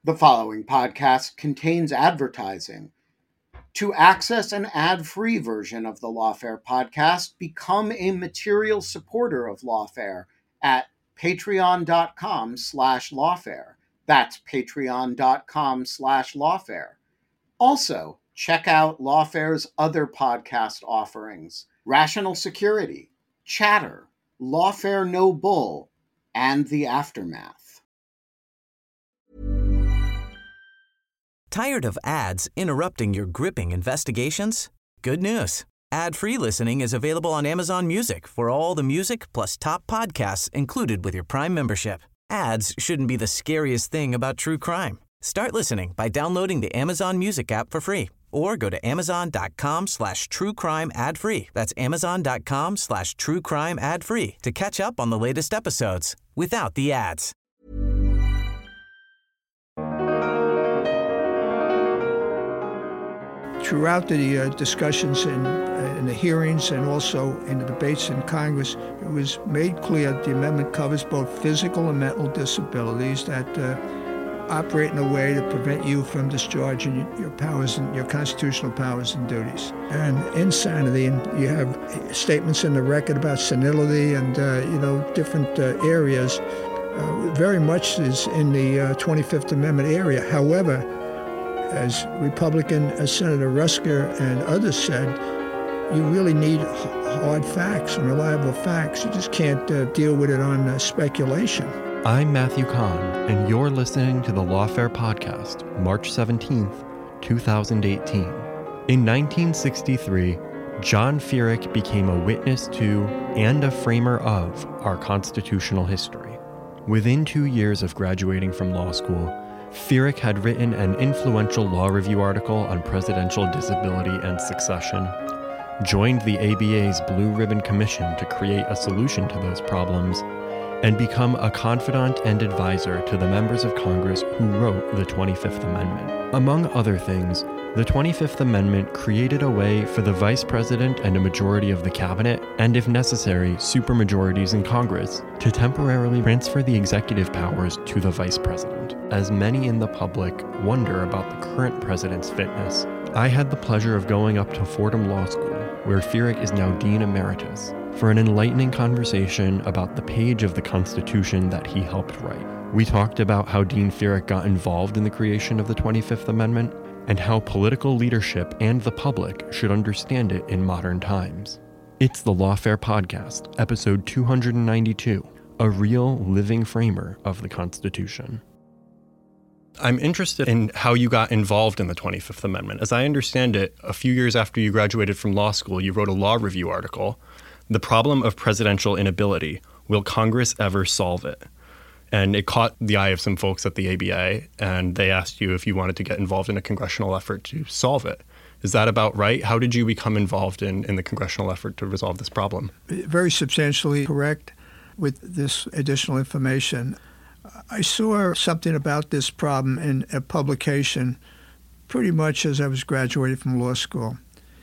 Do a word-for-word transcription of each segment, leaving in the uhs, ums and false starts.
The following podcast contains advertising. To access an ad-free version of the Lawfare podcast, become a material supporter of Lawfare at patreon.com slash lawfare. That's patreon.com slash lawfare. Also, check out Lawfare's other podcast offerings: Rational Security, Chatter, Lawfare No Bull, and The Aftermath. Tired of ads interrupting your gripping investigations? Good news. Ad-free listening is available on Amazon Music for all the music plus top podcasts included with your Prime membership. Ads shouldn't be the scariest thing about true crime. Start listening by downloading the Amazon Music app for free or go to amazon.com slash true crime ad free. That's amazon.com slash true crime ad free to catch up on the latest episodes without the ads. Throughout the uh, discussions in, uh, in the hearings and also in the debates in Congress, it was made clear that the amendment covers both physical and mental disabilities that uh, operate in a way to prevent you from discharging your powers and your constitutional powers and duties. And insanity, and you have statements in the record about senility and uh, you know different uh, areas. Uh, very much is in the uh, twenty-fifth Amendment area. However, as Republican as Senator Rusker and others said, you really need hard facts and reliable facts. You just can't uh, deal with it on uh, speculation. I'm Matthew Kahn, and you're listening to the Lawfare Podcast, March seventeenth, twenty eighteen. In nineteen sixty-three, John Feerick became a witness to and a framer of our constitutional history. Within two years of graduating from law school, Feerick had written an influential law review article on presidential disability and succession, joined the A B A's Blue Ribbon Commission to create a solution to those problems, and become a confidant and advisor to the members of Congress who wrote the twenty-fifth Amendment. Among other things, the twenty-fifth Amendment created a way for the Vice President and a majority of the Cabinet, and if necessary, supermajorities in Congress, to temporarily transfer the executive powers to the Vice President. As many in the public wonder about the current president's fitness, I had the pleasure of going up to Fordham Law School, where Feerick is now Dean Emeritus, for an enlightening conversation about the page of the Constitution that he helped write. We talked about how Dean Feerick got involved in the creation of the twenty-fifth Amendment, and how political leadership and the public should understand it in modern times. It's the Lawfare Podcast, episode two hundred ninety-two, a real living framer of the Constitution. I'm interested in how you got involved in the twenty-fifth Amendment. As I understand it, a few years after you graduated from law school, you wrote a law review article, "The Problem of Presidential Inability. Will Congress Ever Solve It?" And it caught the eye of some folks at the A B A, and they asked you if you wanted to get involved in a congressional effort to solve it. Is that about right? How did you become involved in, in the congressional effort to resolve this problem? Very substantially correct with this additional information. I saw something about this problem in a publication pretty much as I was graduating from law school.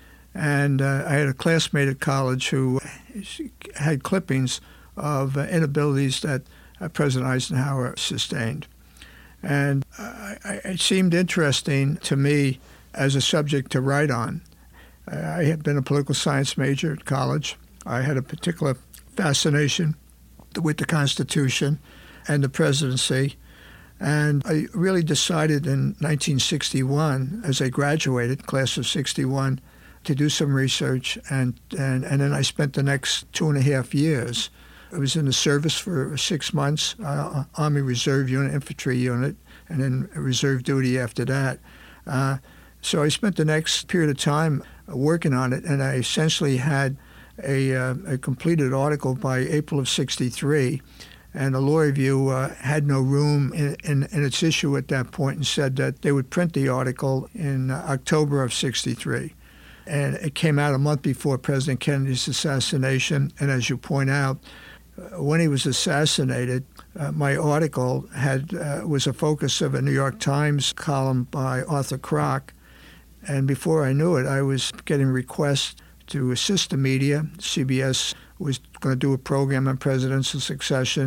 And uh, I had a classmate at college who had clippings of uh, inabilities that uh, President Eisenhower sustained. And uh, I, it seemed interesting to me as a subject to write on. I had been a political science major at college. I had a particular fascination with the Constitution and the presidency. And I really decided in nineteen sixty-one, as I graduated, class of sixty-one, to do some research. And, and, and then I spent the next two and a half years. I was in the service for six months, uh, Army Reserve Unit, Infantry Unit, and then reserve duty after that. Uh, so I spent the next period of time working on it, and I essentially had a, uh, a completed article by April of sixty-three. And the Law Review uh, had no room in, in, in its issue at that point and said that they would print the article in uh, October of sixty-three. And it came out a month before President Kennedy's assassination. And as you point out, uh, when he was assassinated, uh, my article had uh, was a focus of a New York Times column by Arthur Kroc. And before I knew it, I was getting requests to assist the media. C B S was going to do a program on presidential succession.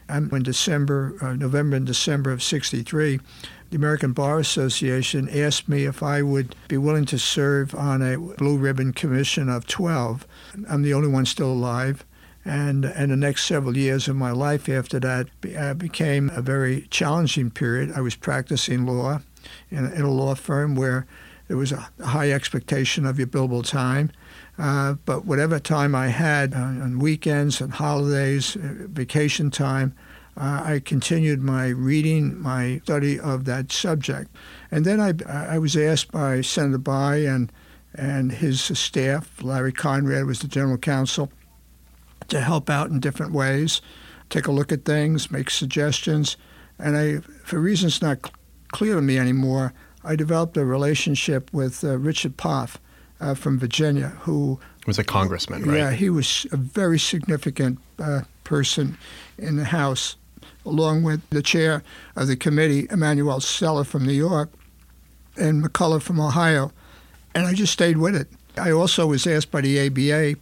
I'm in December, uh, November and December of sixty-three, the American Bar Association asked me if I would be willing to serve on a blue ribbon commission of twelve. I'm the only one still alive. And, and the next several years of my life after that be, uh, became a very challenging period. I was practicing law in a, in a law firm where there was a high expectation of your billable time. Uh, but whatever time I had uh, on weekends and holidays, uh, vacation time, uh, I continued my reading, my study of that subject. And then I, I was asked by Senator Bayh and, and his staff, Larry Conrad was the general counsel, to help out in different ways, take a look at things, make suggestions. And I, for reasons not cl- clear to me anymore, I developed a relationship with uh, Richard Poff uh, from Virginia, who was a congressman, right? Yeah, he was a very significant uh, person in the House, along with the chair of the committee, Emanuel Celler from New York, and McCullough from Ohio. And I just stayed with it. I also was asked by the A B A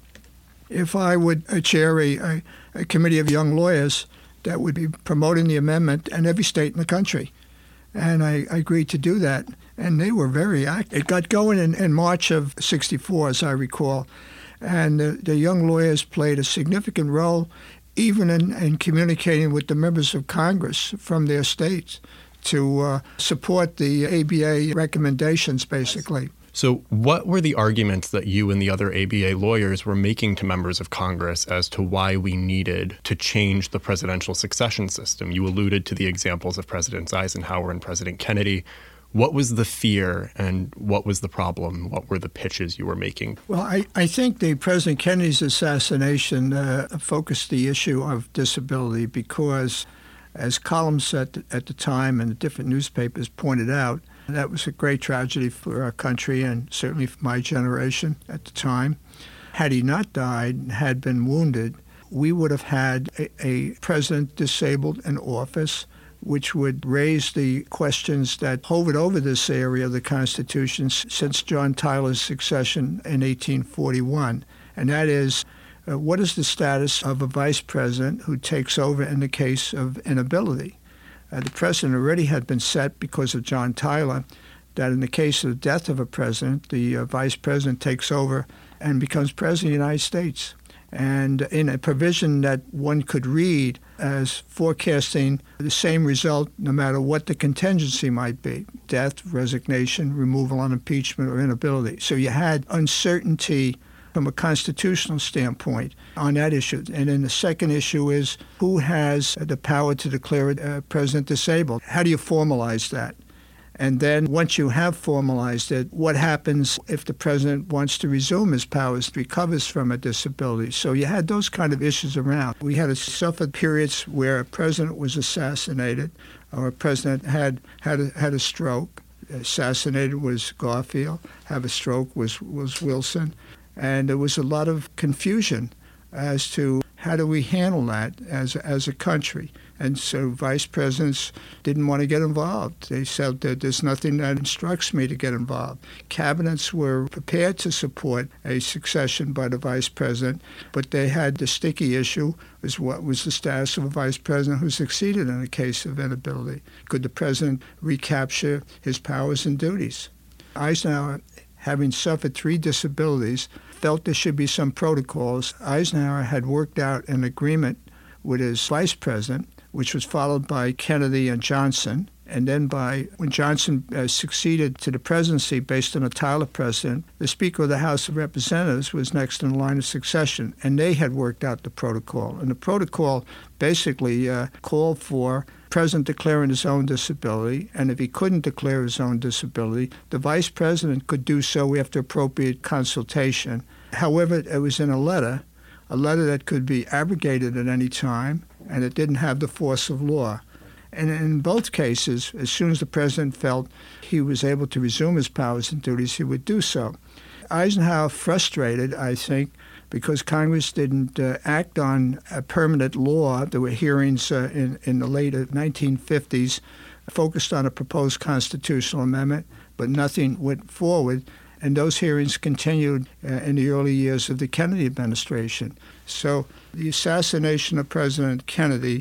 if I would uh, chair a, a, a committee of young lawyers that would be promoting the amendment in every state in the country. And I, I agreed to do that. And they were very active. It got going in, in March of sixty-four, as I recall. And the, the young lawyers played a significant role even in, in communicating with the members of Congress from their states to uh, support the A B A recommendations, basically. So what were the arguments that you and the other A B A lawyers were making to members of Congress as to why we needed to change the presidential succession system? You alluded to the examples of Presidents Eisenhower and President Kennedy. What was the fear and what was the problem? What were the pitches you were making? Well, I, I think the President Kennedy's assassination uh, focused the issue of disability because, as columns at the, at the time and the different newspapers pointed out, that was a great tragedy for our country and certainly for my generation at the time. Had he not died and had been wounded, we would have had a, a president disabled in office, which would raise the questions that hovered over this area of the Constitution since John Tyler's succession in eighteen forty-one. And that is, uh, what is the status of a vice president who takes over in the case of inability? Uh, the precedent already had been set because of John Tyler that in the case of the death of a president, the uh, vice president takes over and becomes president of the United States. And in a provision that one could read as forecasting the same result no matter what the contingency might be, death, resignation, removal on impeachment, or inability. So you had uncertainty from a constitutional standpoint on that issue. And then the second issue is who has the power to declare a president disabled? How do you formalize that? And then once you have formalized it, what happens if the president wants to resume his powers, recovers from a disability? So you had those kind of issues around. We had a suffered periods where a president was assassinated or a president had had a, had a stroke. Assassinated was Garfield. Have a stroke was, was Wilson. And there was a lot of confusion as to how do we handle that as as a country. And so vice presidents didn't want to get involved. They said that there's nothing that instructs me to get involved. Cabinets were prepared to support a succession by the vice president, but they had the sticky issue, was what was the status of a vice president who succeeded in a case of inability. Could the president recapture his powers and duties? Eisenhower, having suffered three disabilities, felt there should be some protocols. Eisenhower had worked out an agreement with his vice president, which was followed by Kennedy and Johnson, and then by, when Johnson uh, succeeded to the presidency based on a Tyler precedent, the Speaker of the House of Representatives was next in line of succession, and they had worked out the protocol. And the protocol basically uh, called for the president declaring his own disability, and if he couldn't declare his own disability, the vice president could do so after appropriate consultation. However, it was in a letter, a letter that could be abrogated at any time, and it didn't have the force of law. And in both cases, as soon as the president felt he was able to resume his powers and duties, he would do so. Eisenhower frustrated, I think, because Congress didn't uh, act on a permanent law. There were hearings uh, in, in the late nineteen fifties focused on a proposed constitutional amendment, but nothing went forward. And those hearings continued uh, in the early years of the Kennedy administration. So the assassination of President Kennedy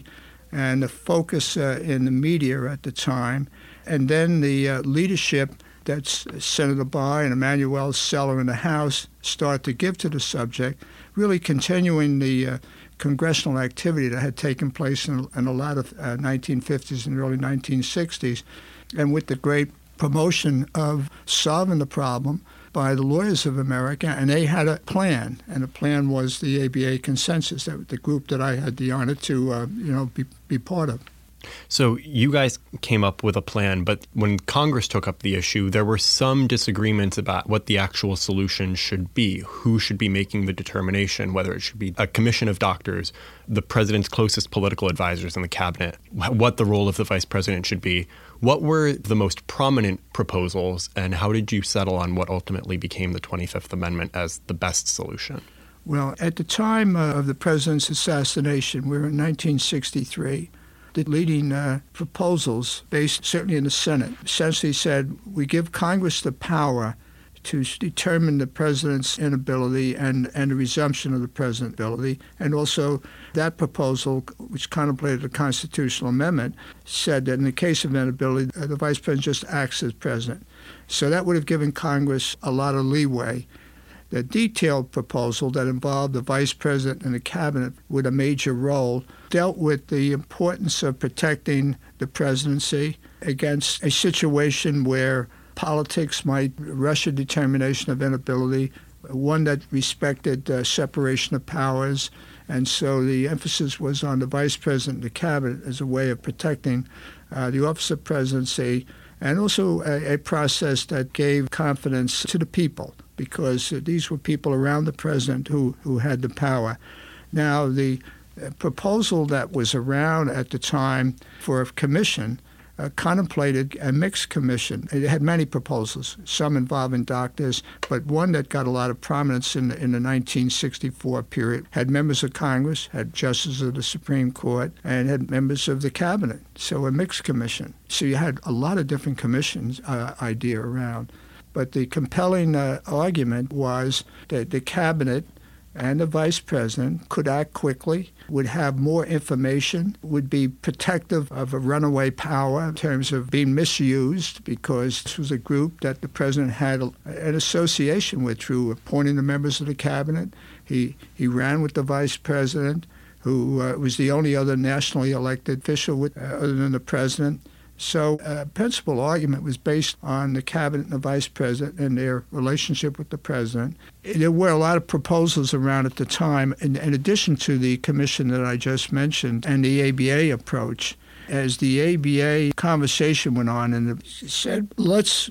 and the focus uh, in the media at the time, and then the uh, leadership that Senator Bayh and Emanuel Celler in the House started to give to the subject, really continuing the uh, congressional activity that had taken place in, in a lot of uh, nineteen fifties and early nineteen sixties, and with the great promotion of solving the problem by the Lawyers of America, and they had a plan, and the plan was the A B A consensus, that the group that I had the honor to, uh, you know, be, be part of. So you guys came up with a plan, but when Congress took up the issue, there were some disagreements about what the actual solution should be, who should be making the determination, whether it should be a commission of doctors, the president's closest political advisors in the cabinet, what the role of the vice president should be. What were the most prominent proposals, and how did you settle on what ultimately became the twenty-fifth Amendment as the best solution? Well, at the time uh, of the president's assassination, we were in nineteen sixty-three. The leading uh, proposals, based certainly in the Senate, essentially said we give Congress the power to determine the president's inability and, and the resumption of the president's ability. And also that proposal, which contemplated a constitutional amendment, said that in the case of inability, the vice president just acts as president. So that would have given Congress a lot of leeway. The detailed proposal that involved the vice president and the cabinet with a major role dealt with the importance of protecting the presidency against a situation where politics might rush a determination of inability, one that respected uh, separation of powers. And so the emphasis was on the vice president and the cabinet as a way of protecting uh, the office of presidency, and also a, a process that gave confidence to the people, because uh, these were people around the president who, who had the power. Now, the uh, proposal that was around at the time for a commission uh, contemplated a mixed commission. It had many proposals, some involving doctors, but one that got a lot of prominence in the, in the nineteen sixty-four period had members of Congress, had justices of the Supreme Court, and had members of the cabinet. So a mixed commission. So you had a lot of different commissions uh, idea around. But the compelling uh, argument was that the cabinet and the vice president could act quickly, would have more information, would be protective of a runaway power in terms of being misused, because this was a group that the president had a, an association with through appointing the members of the cabinet. He, he ran with the vice president, who uh, was the only other nationally elected official with, uh, other than the president. So a uh, principal argument was based on the cabinet and the vice president and their relationship with the president. There were a lot of proposals around at the time, in, in addition to the commission that I just mentioned and the A B A approach. As the A B A conversation went on, and it said, let's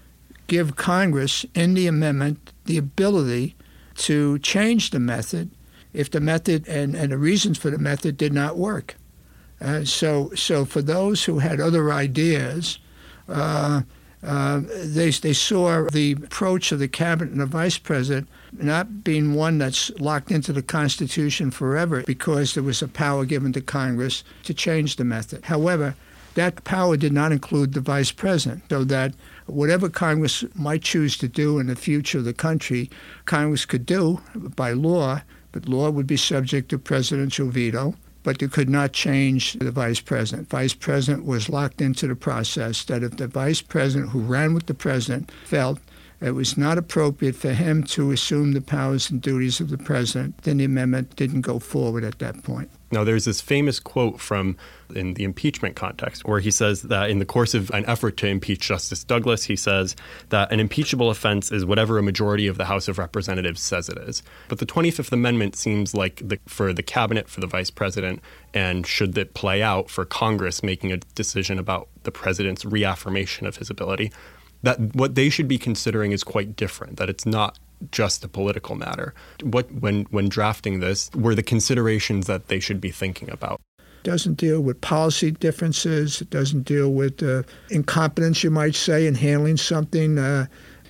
give Congress in the amendment the ability to change the method if the method and, and the reasons for the method did not work. Uh, so, so for those who had other ideas, uh, uh, they they saw the approach of the cabinet and the vice president not being one that's locked into the Constitution forever, because there was a power given to Congress to change the method. However, that power did not include the vice president, so that whatever Congress might choose to do in the future of the country, Congress could do by law, but law would be subject to presidential veto. But they could not change the vice president. Vice president was locked into the process that if the vice president who ran with the president felt it was not appropriate for him to assume the powers and duties of the president, then the amendment didn't go forward at that point. Now, there's this famous quote from in the impeachment context where he says that in the course of an effort to impeach Justice Douglas, he says that an impeachable offense is whatever a majority of the House of Representatives says it is. But the twenty-fifth Amendment seems like the, for the cabinet, for the vice president, and should it play out for Congress making a decision about the president's reaffirmation of his ability, that what they should be considering is quite different, that it's not just a political matter. What, when when drafting this, were the considerations that they should be thinking about? It doesn't deal with policy differences. It doesn't deal with uh, incompetence, you might say, in handling something, uh,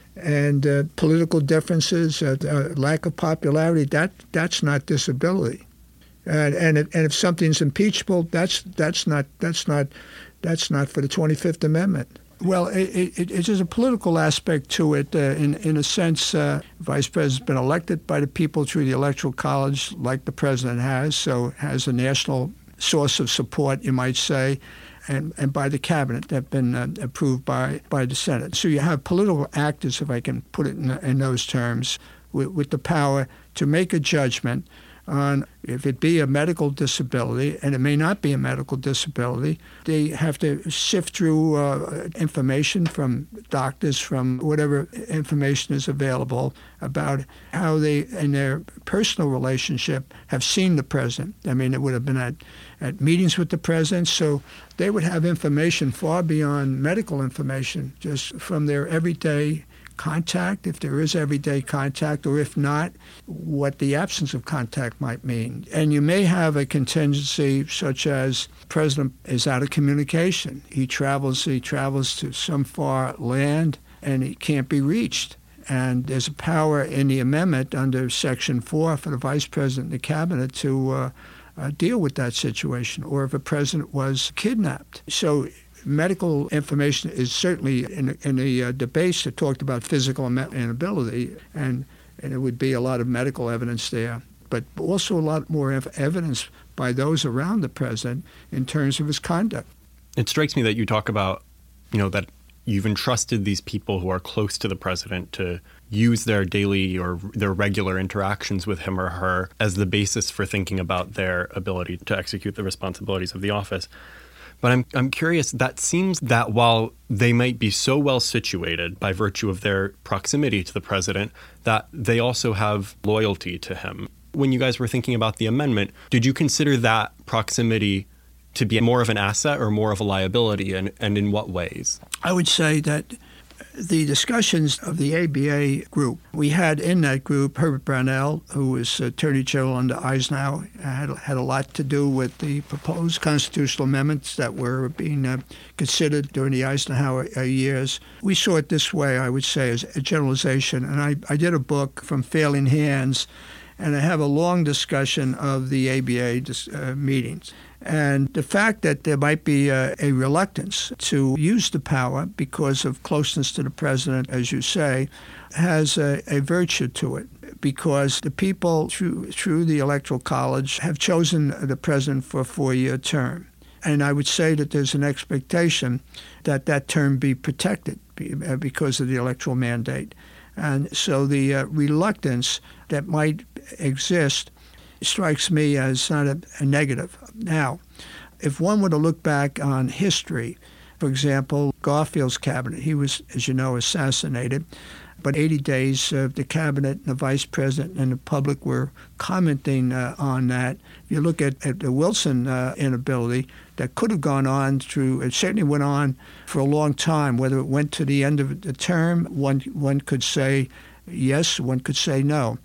and uh, political differences, uh, uh, lack of popularity. That that's not disability. And and if, and if something's impeachable, that's that's not that's not that's not for the twenty-fifth Amendment. Well, it, it, it is a political aspect to it. Uh, in, in a sense, uh, Vice President's been elected by the people through the Electoral College like the President has, so has a national source of support, you might say, and, and by the cabinet that have been uh, approved by, by the Senate. So you have political actors, if I can put it in, in those terms, with, with the power to make a judgment on if it be a medical disability, and it may not be a medical disability. They have to sift through uh, information from doctors, from whatever information is available about how they, in their personal relationship, have seen the president. I mean, it would have been at, at meetings with the president, so they would have information far beyond medical information, just from their everyday contact, if there is everyday contact, or if not, what the absence of contact might mean. And you may have a contingency such as the president is out of communication. He travels, he travels to some far land and he can't be reached. And there's a power in the amendment under Section four for the vice president and the cabinet to uh, uh, deal with that situation, or if a president was kidnapped. So medical information is certainly in, in the uh, debates that talked about physical inability, and, and it would be a lot of medical evidence there, but also a lot more evidence by those around the president in terms of his conduct. It strikes me that you talk about, you know, that you've entrusted these people who are close to the president to use their daily or their regular interactions with him or her as the basis for thinking about their ability to execute the responsibilities of the office. But I'm I'm curious, that seems that while they might be so well situated by virtue of their proximity to the president, that they also have loyalty to him. When you guys were thinking about the amendment, did you consider that proximity to be more of an asset or more of a liability, and, and in what ways? I would say that the discussions of the A B A group, we had in that group Herbert Brownell, who was Attorney General under Eisenhower, had, had a lot to do with the proposed constitutional amendments that were being uh, considered during the Eisenhower uh, years. We saw it this way, I would say, as a generalization. And I, I did a book, From Failing Hands, and I have a long discussion of the A B A uh, meetings. And the fact that there might be a, a reluctance to use the power because of closeness to the president, as you say, has a, a virtue to it, because the people through, through the Electoral College have chosen the president for a four-year term. And I would say that there's an expectation that that term be protected because of the electoral mandate. And so the uh, reluctance that might exist strikes me as not a, a negative. Now, if one were to look back on history, for example, Garfield's cabinet, he was, as you know, assassinated, but eighty days uh, the cabinet and the vice president and the public were commenting uh, on that. If you look at, at the Wilson uh, inability, that could have gone on through, it certainly went on for a long time. Whether it went to the end of the term, one, one could say yes, one could say no.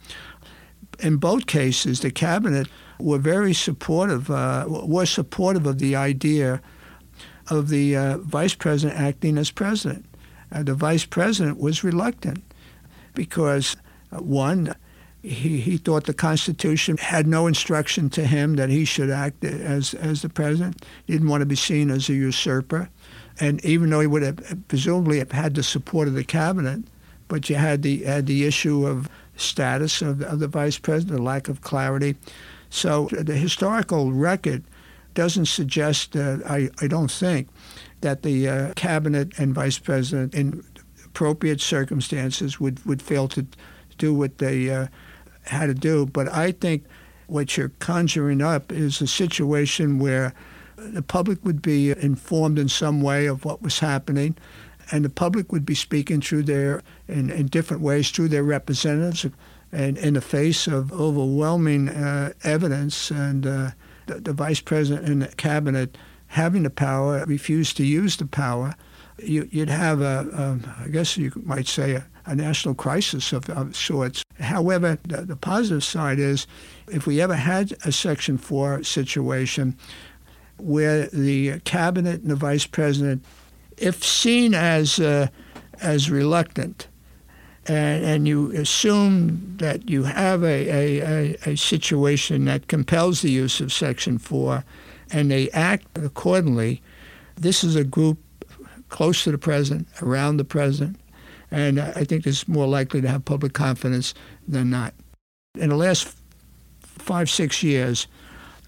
In both cases, the cabinet were very supportive, uh, were supportive of the idea of the uh, vice president acting as president. Uh, the vice president was reluctant because, uh, one, he, he thought the Constitution had no instruction to him that he should act as, as the president. He didn't want to be seen as a usurper. And even though he would have presumably have had the support of the cabinet, but you had the, had the issue of status of, of the vice president, the lack of clarity. So the historical record doesn't suggest, uh, I, I don't think, that the uh, cabinet and vice president in appropriate circumstances would, would fail to do what they uh, had to do. But I think what you're conjuring up is a situation where the public would be informed in some way of what was happening, and the public would be speaking through their, in, in different ways, through their representatives, and in the face of overwhelming uh, evidence, and uh, the, the vice president and the cabinet having the power refused to use the power, you, you'd have a, a, I guess you might say, a, a national crisis of, of sorts. However, the, the positive side is, if we ever had a Section four situation where the cabinet and the vice president, if seen as uh, as reluctant, and, and you assume that you have a, a, a, a situation that compels the use of Section four, and they act accordingly, this is a group close to the president, around the president, and I think it's more likely to have public confidence than not. In the last five, six years,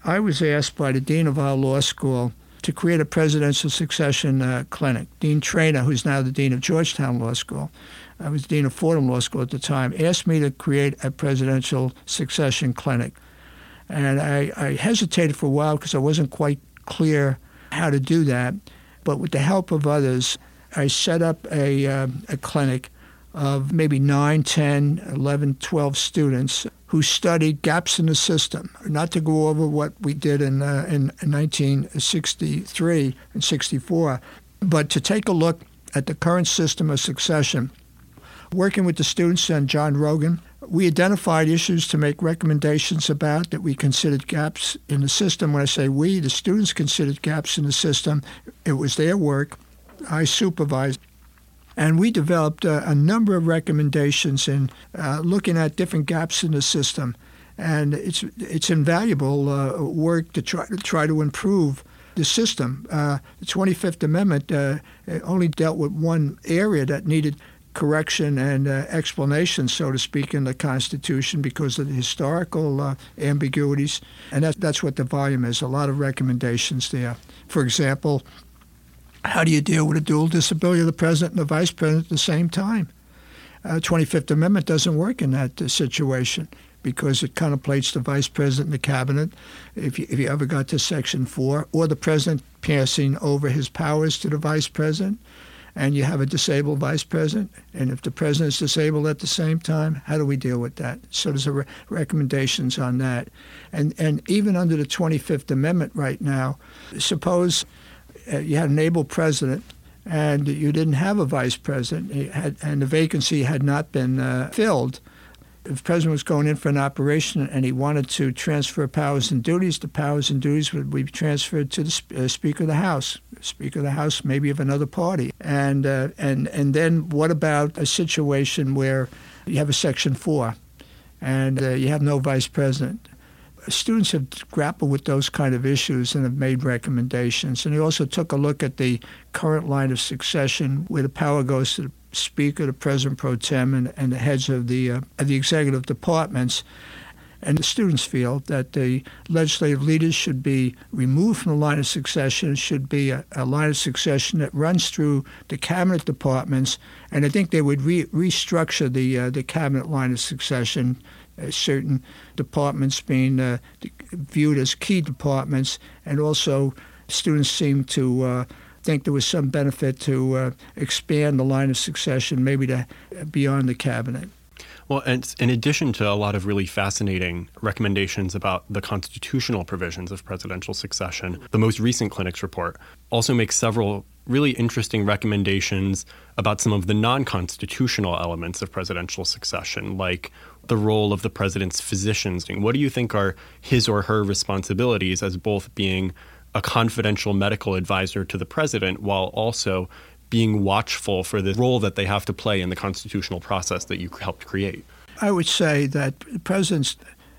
I was asked by the dean of our law school to create a presidential succession uh, clinic. Dean Traynor, who's now the dean of Georgetown Law School, I was dean of Fordham Law School at the time, asked me to create a presidential succession clinic. And I, I hesitated for a while because I wasn't quite clear how to do that. But with the help of others, I set up a, uh, a clinic of maybe nine, ten, eleven, twelve students who studied gaps in the system. Not to go over what we did in, uh, in nineteen sixty-three and sixty-four, but to take a look at the current system of succession. Working with the students and John Rogan, we identified issues to make recommendations about that we considered gaps in the system. When I say we, the students considered gaps in the system. It was their work. I supervised. And we developed uh, a number of recommendations in uh, looking at different gaps in the system. And it's it's invaluable uh, work to try to try to improve the system. Uh, the twenty-fifth Amendment uh, only dealt with one area that needed correction and uh, explanation, so to speak, in the Constitution because of the historical uh, ambiguities. And that, that's what the volume is, a lot of recommendations there. For example, how do you deal with a dual disability of the president and the vice president at the same time? Uh, twenty-fifth Amendment doesn't work in that uh, situation because it contemplates the vice president and the cabinet, if you, if you ever got to Section four, or the president passing over his powers to the vice president, and you have a disabled vice president, and if the president is disabled at the same time, how do we deal with that? So there's a re- recommendations on that. And, and even under the twenty-fifth Amendment right now, suppose uh, you had an able president and you didn't have a vice president, you had, and the vacancy had not been uh, filled. If the president was going in for an operation and he wanted to transfer powers and duties, the powers and duties would be transferred to the sp- uh, Speaker of the House. Speaker of the House, maybe of another party. And uh, and and then what about a situation where you have a Section four and uh, you have no vice president? Students have grappled with those kind of issues and have made recommendations. And they also took a look at the current line of succession where the power goes to the Speaker, the President Pro Tem, and, and the heads of the, uh, of the executive departments. And the students feel that the legislative leaders should be removed from the line of succession. It should be a, a line of succession that runs through the cabinet departments. And I think they would re- restructure the uh, the cabinet line of succession, uh, certain departments being uh, viewed as key departments. And also students seem to uh, think there was some benefit to uh, expand the line of succession, maybe to uh, beyond the cabinet. Well, and in addition to a lot of really fascinating recommendations about the constitutional provisions of presidential succession, the most recent clinic's report also makes several really interesting recommendations about some of the non-constitutional elements of presidential succession, like the role of the president's physicians. What do you think are his or her responsibilities as both being a confidential medical advisor to the president while also being watchful for the role that they have to play in the constitutional process that you helped create? I would say that the president's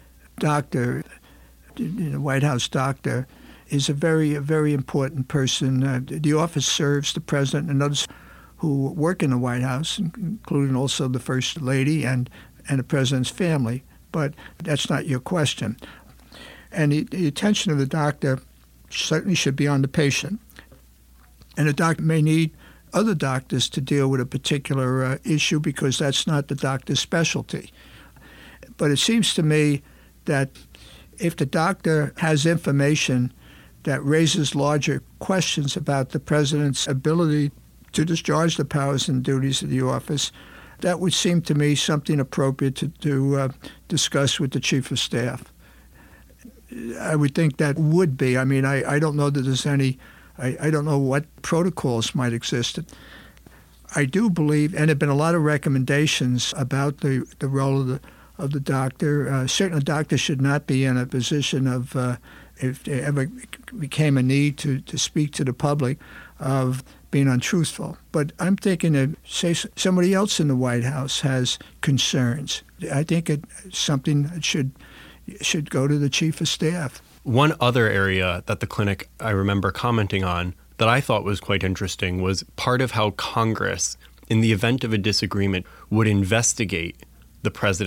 doctor, the White House doctor, is a very, a very important person. Uh, the office serves the president and others who work in the White House, including also the First Lady and, and the president's family. But that's not your question. And the, the attention of the doctor certainly should be on the patient. And the doctor may need other doctors to deal with a particular uh, issue because that's not the doctor's specialty. But it seems to me that if the doctor has information that raises larger questions about the president's ability to discharge the powers and duties of the office, that would seem to me something appropriate to, to uh, discuss with the chief of staff. I would think that would be. I mean, I, I don't know that there's any I, I don't know what protocols might exist. I do believe, and there have been a lot of recommendations about the, the role of the of the doctor. Uh, certainly, a doctor should not be in a position of, uh, if there ever became a need to, to speak to the public, of being untruthful. But I'm thinking that, say, somebody else in the White House has concerns. I think it's something that should should go to the chief of staff. One other area that the clinic I remember commenting on that I thought was quite interesting was part of how Congress, in the event of a disagreement, would investigate the president's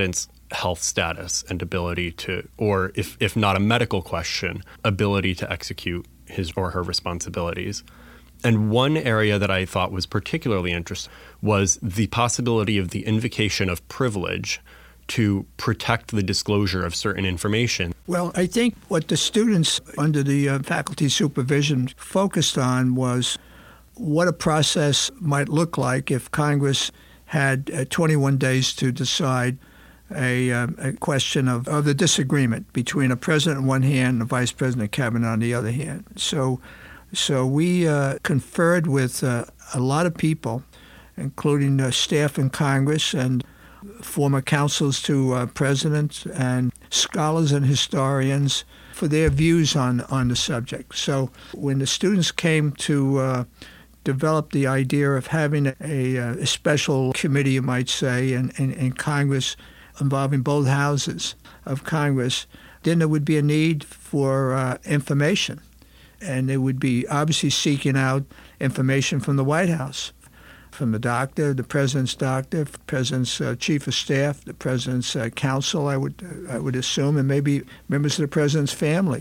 health status and ability to, or if, if not a medical question, ability to execute his or her responsibilities. And one area that I thought was particularly interesting was the possibility of the invocation of privilege to protect the disclosure of certain information. Well, I think what the students under the uh, faculty supervision focused on was what a process might look like if Congress had uh, twenty-one days to decide a, uh, a question of, of the disagreement between a president on one hand and a vice president of cabinet on the other hand. So so we uh, conferred with uh, a lot of people, including uh, staff in Congress and former counsels to uh, presidents and scholars and historians for their views on, on the subject. So when the students came to uh, develop the idea of having a, a special committee, you might say, in, in, in Congress involving both houses of Congress, then there would be a need for uh, information. And they would be obviously seeking out information from the White House, from the doctor, the president's doctor, the president's uh, chief of staff, the president's uh, counsel, I would uh, I would assume, and maybe members of the president's family.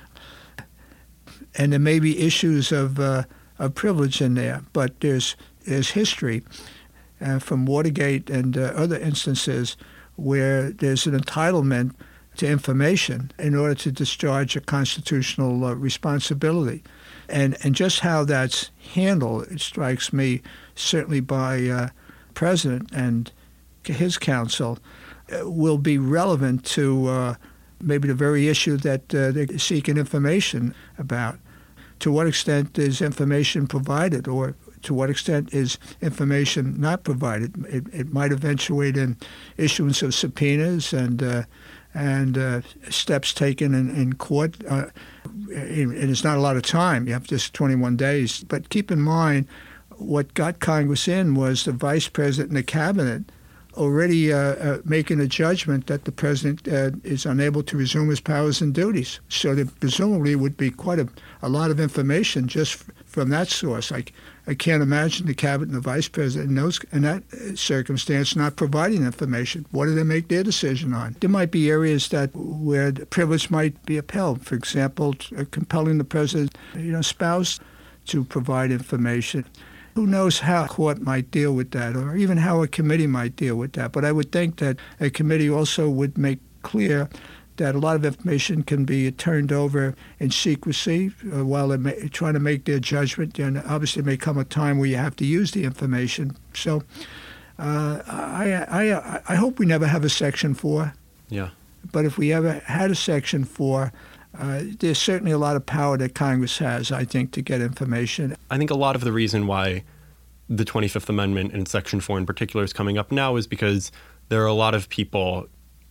And there may be issues of uh, of privilege in there, but there's there's history uh, from Watergate and uh, other instances where there's an entitlement to information in order to discharge a constitutional uh, responsibility. And and just how that's handled, it strikes me, certainly by uh, President and his counsel, uh, will be relevant to uh, maybe the very issue that uh, they're seeking information about. To what extent is information provided, or to what extent is information not provided? It, it might eventuate in issuance of subpoenas and uh, and uh, steps taken in, in court. Uh, and it's not a lot of time. You have just twenty-one days. But keep in mind, what got Congress in was the vice president and the cabinet already uh, uh, making a judgment that the president uh, is unable to resume his powers and duties. So there presumably would be quite a, a lot of information just f- from that source. I, I can't imagine the cabinet and the vice president in, those, in that circumstance not providing information. What do they make their decision on? There might be areas that where the privilege might be upheld. For example, uh, compelling the president's you know, spouse to provide information. Who knows how a court might deal with that, or even how a committee might deal with that. But I would think that a committee also would make clear that a lot of information can be turned over in secrecy uh, while they're ma- trying to make their judgment. And obviously there may come a time where you have to use the information. So uh, I, I, I hope we never have a Section four. Yeah. But if we ever had a Section four, Uh, there's certainly a lot of power that Congress has, I think, to get information. I think a lot of the reason why the twenty-fifth Amendment and Section four in particular is coming up now is because there are a lot of people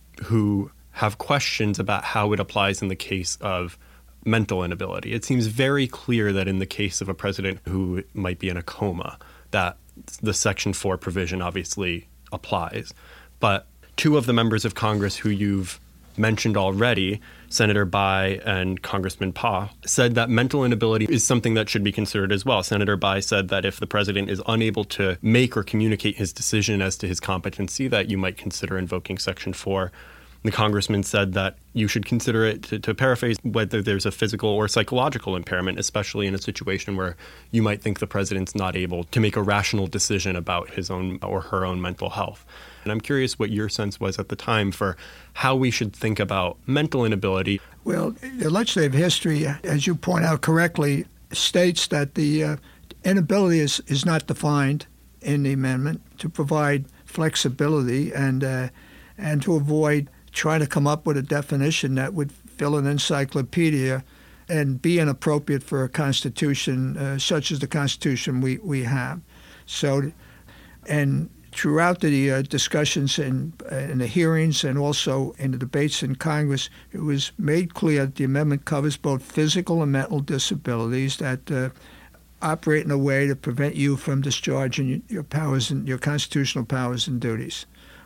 who have questions about how it applies in the case of mental inability. It seems very clear that in the case of a president who might be in a coma, that the Section four provision obviously applies. But two of the members of Congress who you've mentioned already, Senator Bayh and Congressman Pah, said that mental inability is something that should be considered as well. Senator Bayh said that if the president is unable to make or communicate his decision as to his competency, that you might consider invoking Section four. The congressman said that you should consider it, to, to paraphrase, whether there's a physical or psychological impairment, especially in a situation where you might think the president's not able to make a rational decision about his own or her own mental health. And I'm curious what your sense was at the time for how we should think about mental inability. Well, the legislative history, as you point out correctly, states that the uh, inability is, is not defined in the amendment to provide flexibility and uh, and to avoid trying to come up with a definition that would fill an encyclopedia and be inappropriate for a constitution uh, such as the Constitution we, we have. So, and throughout the uh, discussions in, in the hearings and also in the debates in Congress, it was made clear that the amendment covers both physical and mental disabilities that uh, operate in a way to prevent you from discharging your powers and your constitutional powers and duties.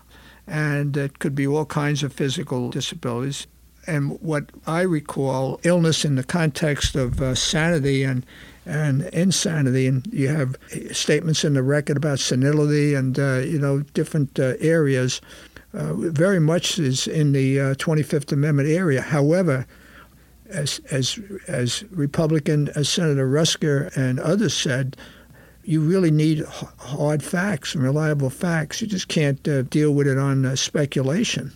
And it could be all kinds of physical disabilities. And what I recall, illness in the context of uh, sanity and and insanity, and you have statements in the record about senility and uh, you know different uh, areas uh, very much is in the uh, twenty-fifth Amendment area. However, as as as Republican uh, Senator Rusker and others said, you really need h- hard facts and reliable facts. You just can't uh, deal with it on uh, speculation.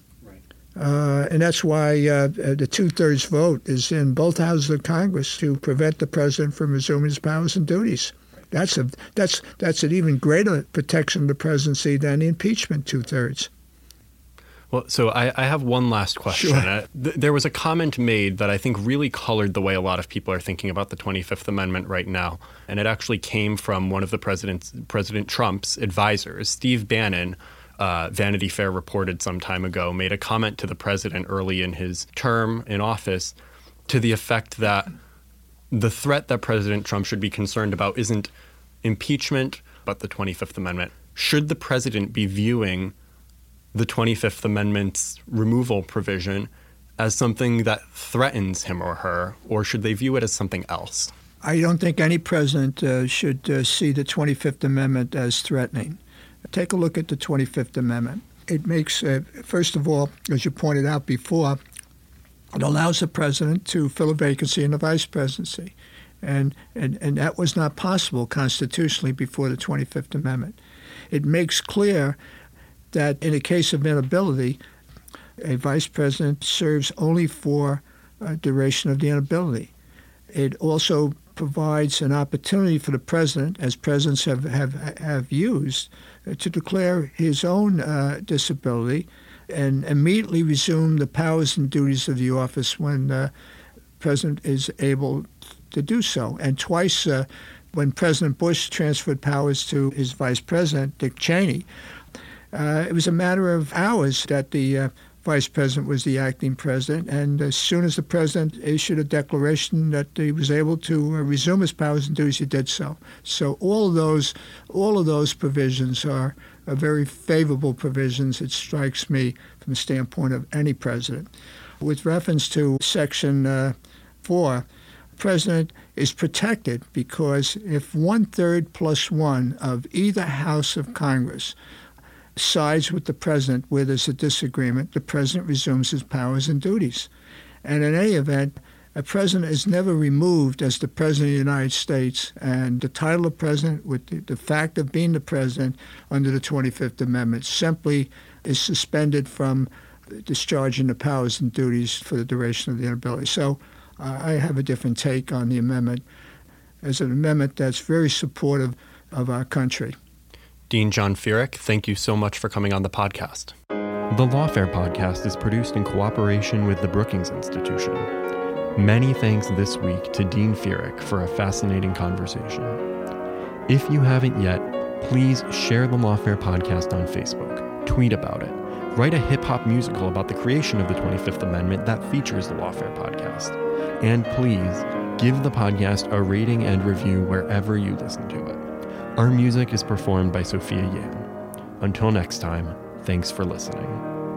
Uh, and that's why uh, the two-thirds vote is in both houses of Congress to prevent the president from resuming his powers and duties. That's a that's that's an even greater protection of the presidency than the impeachment two-thirds. Well, so I, I have one last question. Sure. Uh, th- there was a comment made that I think really colored the way a lot of people are thinking about the twenty-fifth Amendment right now. And it actually came from one of the president's, President Trump's advisors, Steve Bannon. Uh, Vanity Fair reported some time ago, made a comment to the president early in his term in office to the effect that the threat that President Trump should be concerned about isn't impeachment, but the twenty-fifth Amendment. Should the president be viewing the twenty-fifth Amendment's removal provision as something that threatens him or her, or should they view it as something else? I don't think any president uh, should uh, see the twenty-fifth Amendment as threatening. Take a look at the twenty-fifth Amendment. It makes, uh, first of all, as you pointed out before, it allows the president to fill a vacancy in the vice presidency. And, and, and that was not possible constitutionally before the twenty-fifth Amendment. It makes clear that in a case of inability, a vice president serves only for a duration of the inability. It also provides an opportunity for the president, as presidents have, have, have used, to declare his own uh, disability and immediately resume the powers and duties of the office when the president is able to do so. And twice, uh, when President Bush transferred powers to his vice president, Dick Cheney, uh, it was a matter of hours that the uh, vice president was the acting president, and as soon as the president issued a declaration that he was able to uh, resume his powers and duties, he did so. So all of those, all of those provisions are, are very favorable provisions, it strikes me, from the standpoint of any president. With reference to Section uh, four, the president is protected because if one-third plus one of either house of Congress sides with the president where there's a disagreement, the president resumes his powers and duties. And in any event, a president is never removed as the president of the United States, and the title of president with the, the fact of being the president under the twenty-fifth Amendment simply is suspended from discharging the powers and duties for the duration of the inability. So uh, I have a different take on the amendment as an amendment that's very supportive of our country. Dean John Feerick, thank you so much for coming on the podcast. The Lawfare podcast is produced in cooperation with the Brookings Institution. Many thanks this week to Dean Feerick for a fascinating conversation. If you haven't yet, please share the Lawfare podcast on Facebook, tweet about it, write a hip-hop musical about the creation of the twenty-fifth Amendment that features the Lawfare podcast, and please give the podcast a rating and review wherever you listen to it. Our music is performed by Sophia Yan. Until next time, thanks for listening.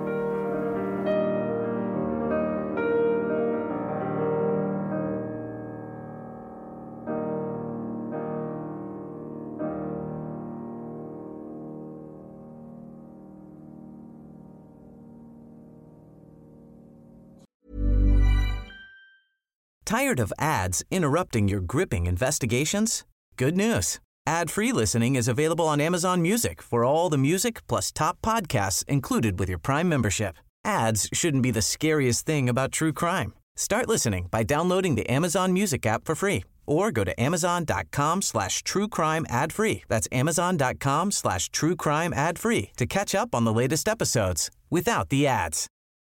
Tired of ads interrupting your gripping investigations? Good news. Ad-free listening is available on Amazon Music for all the music plus top podcasts included with your Prime membership. Ads shouldn't be the scariest thing about true crime. Start listening by downloading the Amazon Music app for free or go to amazon.com slash true crime ad free. That's amazon.com slash true crime ad free to catch up on the latest episodes without the ads.